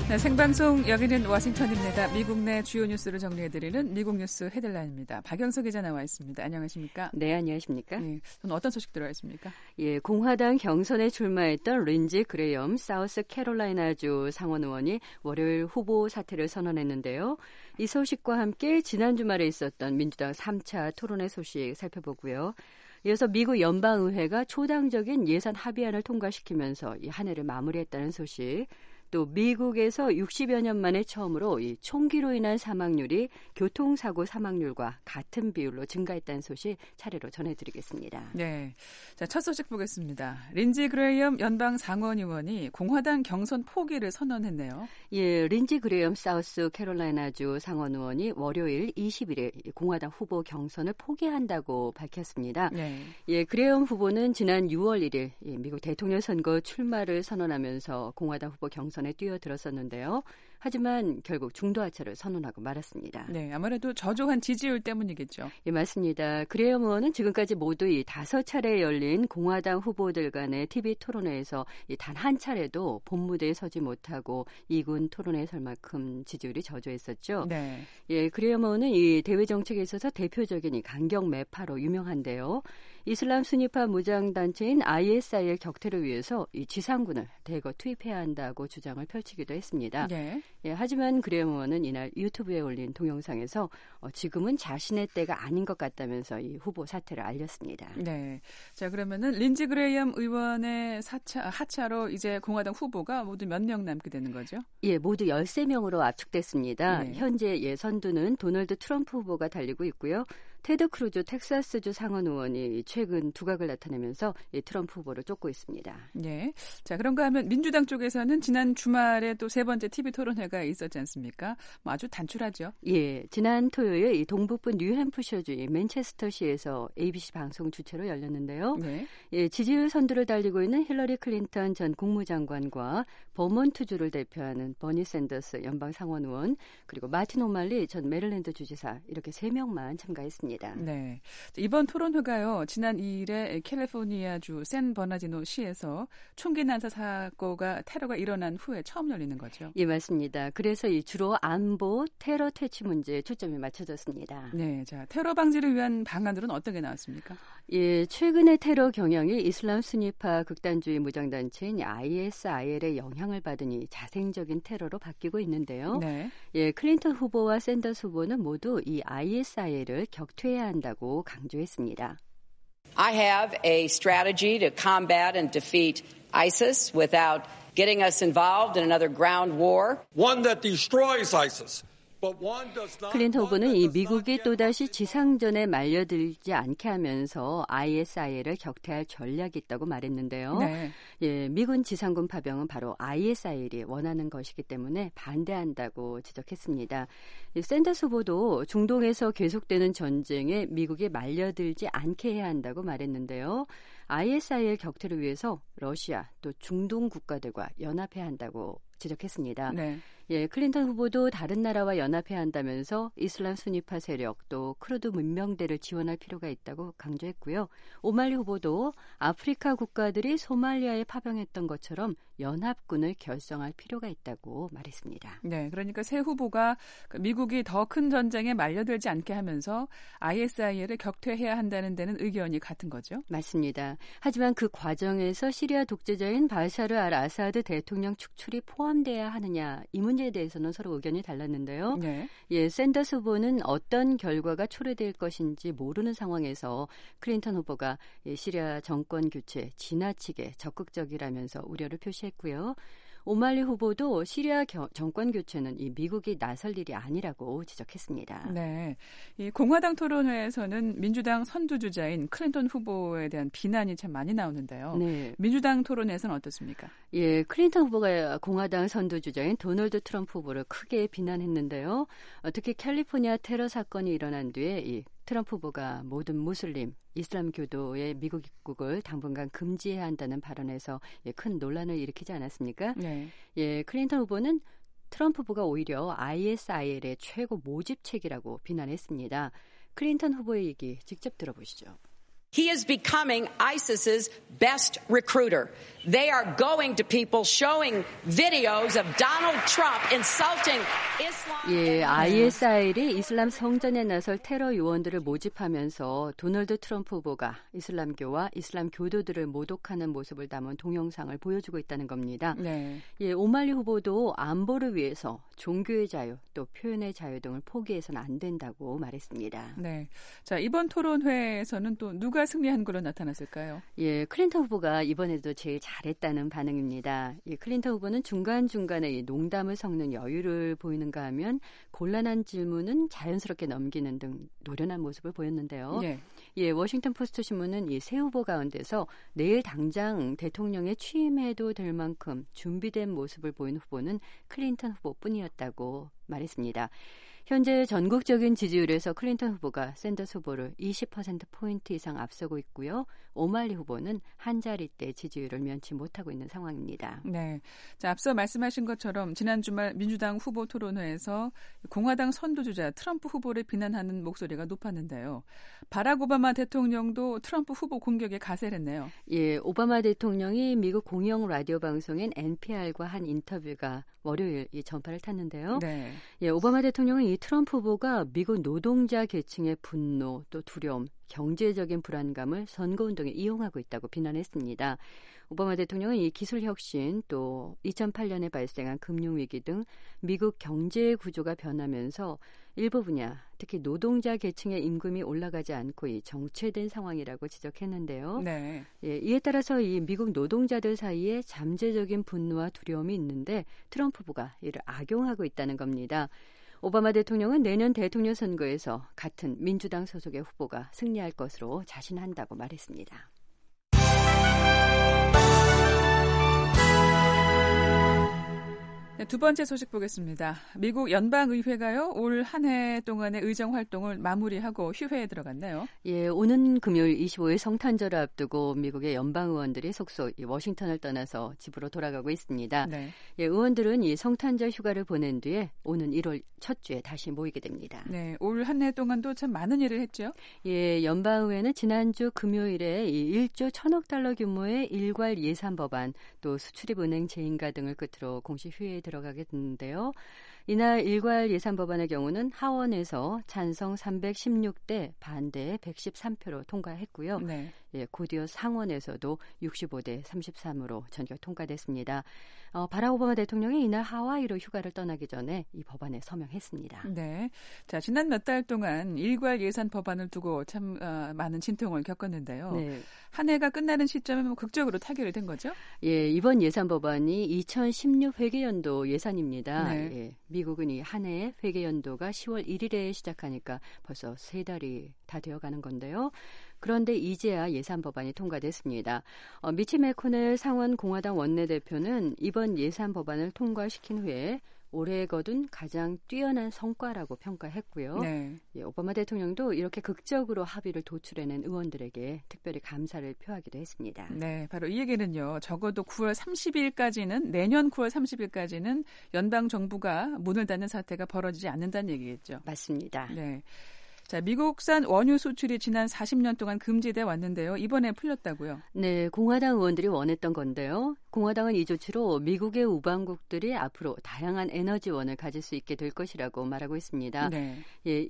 네, 생방송 여기는 워싱턴입니다. 미국 내 주요 뉴스를 정리해드리는 미국 뉴스 헤드라인입니다. 박영석 기자 나와 있습니다. 안녕하십니까? 네, 안녕하십니까? 네, 오늘 어떤 소식 들어와 있습니까? 예, 공화당 경선에 출마했던 린지 그레이엄 사우스 캐롤라이나주 상원 의원이 월요일 후보 사퇴를 선언했는데요. 이 소식과 함께 지난 주말에 있었던 민주당 3차 토론회 소식 살펴보고요. 이어서 미국 연방의회가 초당적인 예산 합의안을 통과시키면서 이 한 해를 마무리했다는 소식, 또 미국에서 60여 년 만에 처음으로 이 총기로 인한 사망률이 교통사고 사망률과 같은 비율로 증가했다는 소식 차례로 전해드리겠습니다. 네, 자, 첫 소식 보겠습니다. 린지 그레이엄 연방 상원 의원이 공화당 경선 포기를 선언했네요. 예, 린지 그레이엄 사우스 캐롤라이나주 상원 의원이 월요일 20일에 공화당 후보 경선을 포기한다고 밝혔습니다. 네. 예, 그레이엄 후보는 지난 6월 1일 미국 대통령 선거 출마를 선언하면서 공화당 후보 경선에 뛰어들었었는데요. 하지만 결국 중도하차를 선언하고 말았습니다. 네, 아무래도 저조한 지지율 때문이겠죠. 예, 맞습니다. 그레이엄 의원은 지금까지 모두 이 5차례 열린 공화당 후보들 간의 TV 토론회에서 단 한 차례도 본무대에 서지 못하고 2군 토론회에 설 만큼 지지율이 저조했었죠. 네. 예, 그레이엄 의원은 이 대외 정책에 있어서 대표적인 이 강경 매파로 유명한데요. 이슬람 순위파 무장단체인 ISIL 격퇴를 위해서 이 지상군을 대거 투입해야 한다고 주장을 펼치기도 했습니다. 네. 예, 하지만 그레이엄 의원은 이날 유튜브에 올린 동영상에서 지금은 자신의 때가 아닌 것 같다면서 이 후보 사퇴를 알렸습니다. 네. 자, 그러면은 린지 그레이엄 의원의 하차로 이제 공화당 후보가 모두 몇 명 남게 되는 거죠? 예, 모두 13명으로 압축됐습니다. 네. 현재 선두는 도널드 트럼프 후보가 달리고 있고요. 테드 크루즈 텍사스주 상원 의원이 최근 두각을 나타내면서 트럼프 후보를 쫓고 있습니다. 네. 자, 그런가 하면 민주당 쪽에서는 지난 주말에 또 세 번째 TV 토론회가 있었지 않습니까? 아주 단출하죠. 예, 지난 토요일 이 동북부 뉴햄프셔주 맨체스터시에서 ABC 방송 주최로 열렸는데요. 네. 예, 지지율 선두를 달리고 있는 힐러리 클린턴 전 국무장관과 버몬트주를 대표하는 버니 샌더스 연방 상원 의원, 그리고 마틴 오말리 전 메릴랜드 주지사, 이렇게 3명만 참가했습니다. 네. 이번 토론회가요, 지난 2일에 캘리포니아주 샌버나디노 시에서 총기 난사 사고가 테러가 일어난 후에 처음 열리는 거죠. 예, 맞습니다. 그래서 주로 안보, 테러 퇴치 문제에 초점이 맞춰졌습니다. 네, 자, 테러 방지를 위한 방안들은 어떤 게 나왔습니까? 예, 최근의 테러 경향이 이슬람 순위파 극단주의 무장단체인 ISIL의 영향을 받으니 자생적인 테러로 바뀌고 있는데요. 네. 예, 클린턴 후보와 샌더스 후보는 모두 이 ISIL을 격퇴해야 한다고 강조했습니다. I have a strategy to combat and defeat ISIS without getting us involved in another ground war. One that destroys ISIS. 클린턴 후보는 이 미국이 또다시 지상전에 말려들지 않게 하면서 ISIL을 격퇴할 전략이 있다고 말했는데요. 네. 예, 미군 지상군 파병은 바로 ISIL이 원하는 것이기 때문에 반대한다고 지적했습니다. 샌더스 후보도 중동에서 계속되는 전쟁에 미국이 말려들지 않게 해야 한다고 말했는데요. ISIL 격퇴를 위해서 러시아 또 중동 국가들과 연합해야 한다고 지적했습니다. 네. 예, 클린턴 후보도 다른 나라와 연합해야 한다면서 이슬람 순위파 세력 또 크루드 문명대를 지원할 필요가 있다고 강조했고요. 오말리 후보도 아프리카 국가들이 소말리아에 파병했던 것처럼 연합군을 결성할 필요가 있다고 말했습니다. 네, 그러니까 새 후보가 미국이 더 큰 전쟁에 말려들지 않게 하면서 ISIL을 격퇴해야 한다는 데는 의견이 같은 거죠? 맞습니다. 하지만 그 과정에서 시리아 독재자인 바샤르 알 아사드 대통령 축출이 포함돼야 하느냐, 이 문제에 대해서는 서로 의견이 달랐는데요. 네. 예, 샌더스 후보는 어떤 결과가 초래될 것인지 모르는 상황에서 클린턴 후보가 시리아 정권 교체 지나치게 적극적이라면서 우려를 표시했고요. 오말리 후보도 시리아 정권 교체는 이 미국이 나설 일이 아니라고 지적했습니다. 네, 이 공화당 토론회에서는 민주당 선두주자인 클린턴 후보에 대한 비난이 참 많이 나오는데요. 네. 민주당 토론회에서는 어떻습니까? 예, 클린턴 후보가 공화당 선두주자인 도널드 트럼프 후보를 크게 비난했는데요. 특히 캘리포니아 테러 사건이 일어난 뒤에 이 트럼프 후보가 모든 무슬림, 이슬람 교도의 미국 입국을 당분간 금지해야 한다는 발언에서 큰 논란을 일으키지 않았습니까? 네. 예, 클린턴 후보는 트럼프 후보가 오히려 ISIL의 최고 모집책이라고 비난했습니다. 클린턴 후보의 얘기 직접 들어보시죠. He is becoming ISIS's best recruiter. They are going to people showing videos of Donald Trump insulting Islam. 예, ISIL이 이슬람 성전에 나설 테러 요원들을 모집하면서 도널드 트럼프 후보가 이슬람교와 이슬람 교도들을 모독하는 모습을 담은 동영상을 보여주고 있다는 겁니다. 네. 예, 오말리 후보도 안보를 위해서 종교의 자유, 또 표현의 자유 등을 포기해서는 안 된다고 말했습니다. 네. 자, 이번 토론회에서는 또 누가 승리한 걸로 나타났을까요? 예, 클린턴 후보가 이번에도 제일 잘했다는 반응입니다. 이 클린턴 후보는 중간중간에 이 농담을 섞는 여유를 보이는가 하면 곤란한 질문은 자연스럽게 넘기는 등 노련한 모습을 보였는데요. 예. 예, 워싱턴 포스트 신문은 이 세 후보 가운데서 내일 당장 대통령에 취임해도 될 만큼 준비된 모습을 보인 후보는 클린턴 후보뿐이었다고 말했습니다. 현재 전국적인 지지율에서 클린턴 후보가 샌더스 후보를 20%포인트 이상 앞서고 있고요. 오말리 후보는 한 자리대 지지율을 면치 못하고 있는 상황입니다. 네. 자, 앞서 말씀하신 것처럼 지난 주말 민주당 후보 토론회에서 공화당 선두주자 트럼프 후보를 비난하는 목소리가 높았는데요. 바락 오바마 대통령도 트럼프 후보 공격에 가세를 했네요. 예, 오바마 대통령이 미국 공영 라디오 방송인 NPR과 한 인터뷰가 월요일 이 전파를 탔는데요. 네. 예, 오바마 대통령은 이 트럼프 후보가 미국 노동자 계층의 분노, 또 두려움, 경제적인 불안감을 선거운동에 이용하고 있다고 비난했습니다. 오바마 대통령은 이 기술혁신 또 2008년에 발생한 금융위기 등 미국 경제 구조가 변하면서 일부 분야, 특히 노동자 계층의 임금이 올라가지 않고 이 정체된 상황이라고 지적했는데요. 네. 예, 이에 따라서 이 미국 노동자들 사이에 잠재적인 분노와 두려움이 있는데 트럼프 후보가 이를 악용하고 있다는 겁니다. 오바마 대통령은 내년 대통령 선거에서 같은 민주당 소속의 후보가 승리할 것으로 자신한다고 말했습니다. 네, 두 번째 소식 보겠습니다. 미국 연방의회가요, 올 한 해 동안의 의정 활동을 마무리하고 휴회에 들어갔네요. 예, 오는 금요일 25일 성탄절을 앞두고 미국의 연방의원들이 속속 워싱턴을 떠나서 집으로 돌아가고 있습니다. 네. 예, 의원들은 이 성탄절 휴가를 보낸 뒤에 오는 1월 첫 주에 다시 모이게 됩니다. 네, 올 한 해 동안도 참 많은 일을 했죠. 예, 연방의회는 지난주 금요일에 이 1조 1,000억 달러 규모의 일괄 예산 법안, 또 수출입은행 재인가 등을 끝으로 공식 휴회에 들어가게 됐는데요. 이날 일괄 예산 법안의 경우는 하원에서 찬성 316대 반대 113표로 통과했고요. 네. 예, 곧이어 상원에서도 65대 33으로 전격 통과됐습니다. 바락 오바마 대통령이 이날 하와이로 휴가를 떠나기 전에 이 법안에 서명했습니다. 네. 자, 지난 몇 달 동안 일괄 예산 법안을 두고 참 많은 진통을 겪었는데요. 네. 한 해가 끝나는 시점에 극적으로 타결이 된 거죠? 예, 이번 예산 법안이 2016 회계연도 예산입니다. 네. 예, 미국은 이 한 해 회계연도가 10월 1일에 시작하니까 벌써 3달이 다 되어가는 건데요. 그런데 이제야 예산 법안이 통과됐습니다. 미치 매코넬 상원 공화당 원내대표는 이번 예산 법안을 통과시킨 후에 올해 거둔 가장 뛰어난 성과라고 평가했고요. 네. 예, 오바마 대통령도 이렇게 극적으로 합의를 도출해낸 의원들에게 특별히 감사를 표하기도 했습니다. 네, 바로 이 얘기는요. 적어도 9월 30일까지는 내년 9월 30일까지는 연방 정부가 문을 닫는 사태가 벌어지지 않는다는 얘기겠죠. 맞습니다. 네. 자, 미국산 원유 수출이 지난 40년 동안 금지돼 왔는데요. 이번에 풀렸다고요? 네, 공화당 의원들이 원했던 건데요. 공화당은 이 조치로 미국의 우방국들이 앞으로 다양한 에너지원을 가질 수 있게 될 것이라고 말하고 있습니다. 네. 예,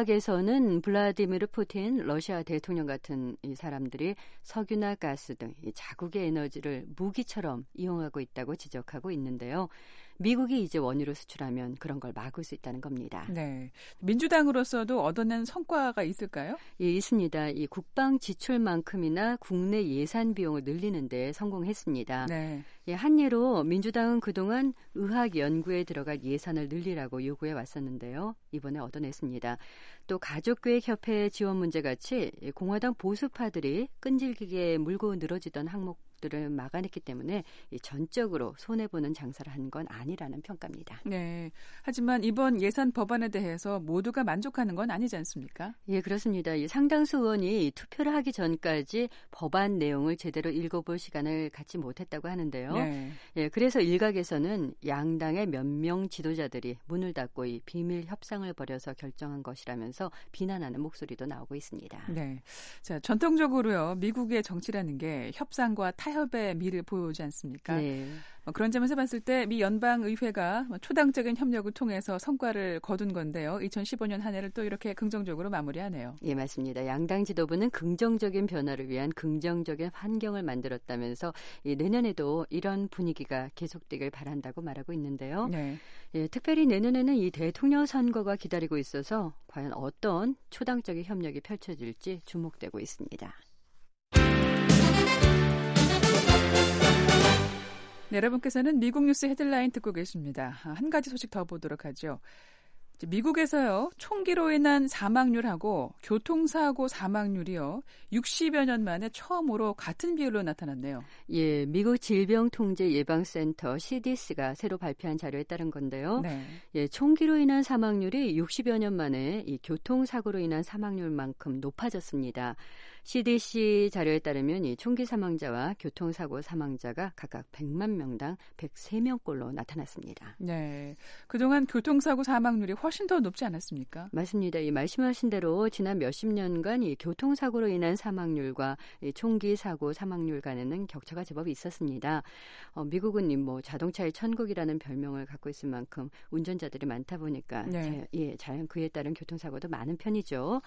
일각에서는 블라디미르 푸틴 러시아 대통령 같은 이 사람들이 석유나 가스 등 이 자국의 에너지를 무기처럼 이용하고 있다고 지적하고 있는데요. 미국이 이제 원유를 수출하면 그런 걸 막을 수 있다는 겁니다. 네. 민주당으로서도 얻어낸 성과가 있을까요? 예, 있습니다. 이 국방 지출만큼이나 국내 예산 비용을 늘리는 데 성공했습니다. 네. 예, 한 예로 민주당은 그동안 의학 연구에 들어갈 예산을 늘리라고 요구해 왔었는데요. 이번에 얻어냈습니다. 또 가족계획협회 지원 문제같이 공화당 보수파들이 끈질기게 물고 늘어지던 항목 들을 막아냈기 때문에 전적으로 손해보는 장사를 한 건 아니라는 평가입니다. 네. 하지만 이번 예산 법안에 대해서 모두가 만족하는 건 아니지 않습니까? 예, 그렇습니다. 이 상당수 의원이 투표를 하기 전까지 법안 내용을 제대로 읽어볼 시간을 갖지 못했다고 하는데요. 네. 예, 그래서 일각에서는 양당의 몇 명 지도자들이 문을 닫고 이 비밀 협상을 벌여서 결정한 것이라면서 비난하는 목소리도 나오고 있습니다. 네. 자, 전통적으로요, 미국의 정치라는 게 협상과 타협의 미를 보여오지 않습니까? 네. 그런 점에서 봤을 때 미 연방의회가 초당적인 협력을 통해서 성과를 거둔 건데요. 2015년 한 해를 또 이렇게 긍정적으로 마무리하네요. 예, 맞습니다. 양당 지도부는 긍정적인 변화를 위한 긍정적인 환경을 만들었다면서 내년에도 이런 분위기가 계속되길 바란다고 말하고 있는데요. 네. 예, 특별히 내년에는 이 대통령 선거가 기다리고 있어서 과연 어떤 초당적인 협력이 펼쳐질지 주목되고 있습니다. 네, 여러분께서는 미국 뉴스 헤드라인 듣고 계십니다. 한 가지 소식 더 보도록 하죠. 미국에서요, 총기로 인한 사망률하고 교통사고 사망률이요, 60여 년 만에 처음으로 같은 비율로 나타났네요. 예, 미국 질병통제예방센터 CDC가 새로 발표한 자료에 따른 건데요. 네. 예, 총기로 인한 사망률이 60여 년 만에 이 교통사고로 인한 사망률만큼 높아졌습니다. CDC 자료에 따르면 이 총기 사망자와 교통사고 사망자가 각각 100만 명당 103명꼴로 나타났습니다. 네, 그동안 교통사고 사망률이 훨씬 더 높지 않았습니까? 맞습니다. 이 말씀하신 대로 지난 몇십 년간 이 교통사고로 인한 사망률과 이 총기 사고 사망률 간에는 격차가 제법 있었습니다. 미국은 뭐 자동차의 천국이라는 별명을 갖고 있을 만큼 운전자들이 많다 보니까 네. 자연 그에 따른 교통사고도 많은 편이죠.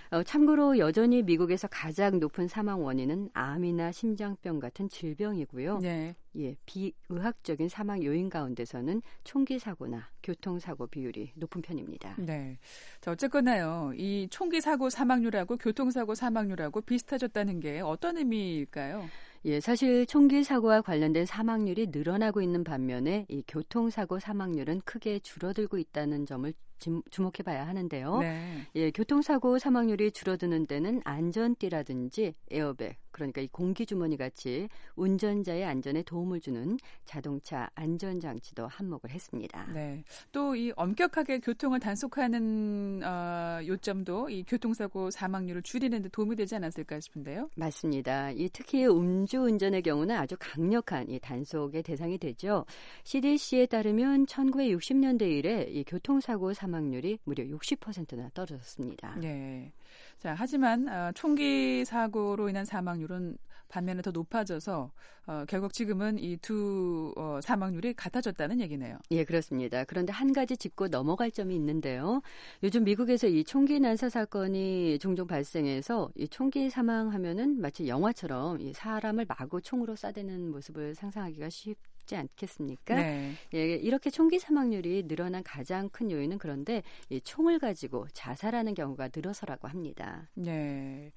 참고로 여전히 미국에서 가장 높은 사망 원인은 암이나 심장병 같은 질병이고요. 네. 예, 비의학적인 사망 요인 가운데서는 총기 사고나 교통사고 비율이 높은 편입니다. 네. 자, 어쨌거나요, 이 총기 사고 사망률하고 교통사고 사망률하고 비슷해졌다는 게 어떤 의미일까요? 예, 사실 총기 사고와 관련된 사망률이 늘어나고 있는 반면에 이 교통사고 사망률은 크게 줄어들고 있다는 점을 주목해 봐야 하는데요. 네. 예, 교통사고 사망률이 줄어드는 데는 안전띠라든지 에어백, 그러니까 이 공기주머니 같이 운전자의 안전에 도움을 주는 자동차 안전장치도 한몫을 했습니다. 네. 또 이 엄격하게 교통을 단속하는 요점도 이 교통사고 사망률을 줄이는 데 도움이 되지 않았을까 싶은데요. 맞습니다. 특히 음주운전의 경우는 아주 강력한 이 단속의 대상이 되죠. CDC에 따르면 1960년대 이래 이 교통사고 사망률이 무려 60%나 떨어졌습니다. 네. 자, 하지만 총기 사고로 인한 사망률은 반면에 더 높아져서 결국 지금은 이 두 사망률이 같아졌다는 얘기네요. 예, 그렇습니다. 그런데 한 가지 짚고 넘어갈 점이 있는데요. 요즘 미국에서 이 총기 난사 사건이 종종 발생해서 이 총기 사망하면은 마치 영화처럼 이 사람을 마구 총으로 쏴대는 모습을 상상하기가 쉽지 않겠습니까? 네. 예, 이렇게 총기 사망률이 늘어난 가장 큰 요인은 그런데 이 총을 가지고 자살하는 경우가 늘어서라고 합니다. 네.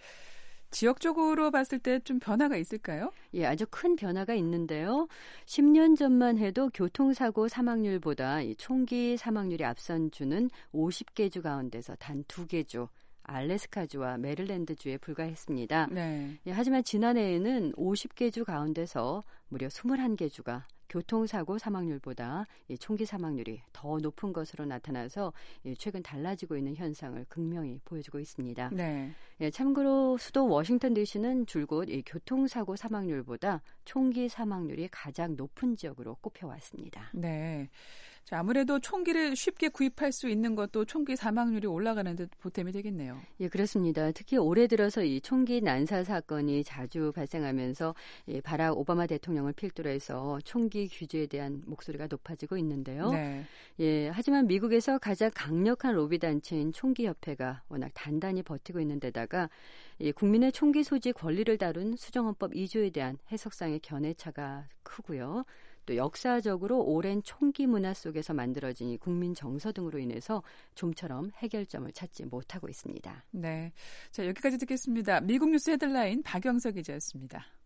지역적으로 봤을 때 좀 변화가 있을까요? 예, 아주 큰 변화가 있는데요. 10년 전만 해도 교통사고 사망률보다 이 총기 사망률이 앞선 주는 50개 주 가운데서 단 2개 주, 알래스카주와 메릴랜드주에 불과했습니다. 네. 예, 하지만 지난해에는 50개 주 가운데서 무려 21개 주가 교통사고 사망률보다 이 총기 사망률이 더 높은 것으로 나타나서 최근 달라지고 있는 현상을 극명히 보여주고 있습니다. 네. 예, 참고로 수도 워싱턴 DC는 줄곧 이 교통사고 사망률보다 총기 사망률이 가장 높은 지역으로 꼽혀왔습니다. 네. 자, 아무래도 총기를 쉽게 구입할 수 있는 것도 총기 사망률이 올라가는 데 보탬이 되겠네요. 예, 그렇습니다. 특히 올해 들어서 이 총기 난사 사건이 자주 발생하면서 바락 오바마 대통령을 필두로 해서 총기 규제에 대한 목소리가 높아지고 있는데요. 네. 예, 하지만 미국에서 가장 강력한 로비 단체인 총기협회가 워낙 단단히 버티고 있는 데다가 국민의 총기 소지 권리를 다룬 수정헌법 2조에 대한 해석상의 견해차가 크고요. 또 역사적으로 오랜 총기 문화 속에서 만들어진 이 국민 정서 등으로 인해서 좀처럼 해결점을 찾지 못하고 있습니다. 네. 자, 여기까지 듣겠습니다. 미국 뉴스 헤드라인 박영석 기자였습니다.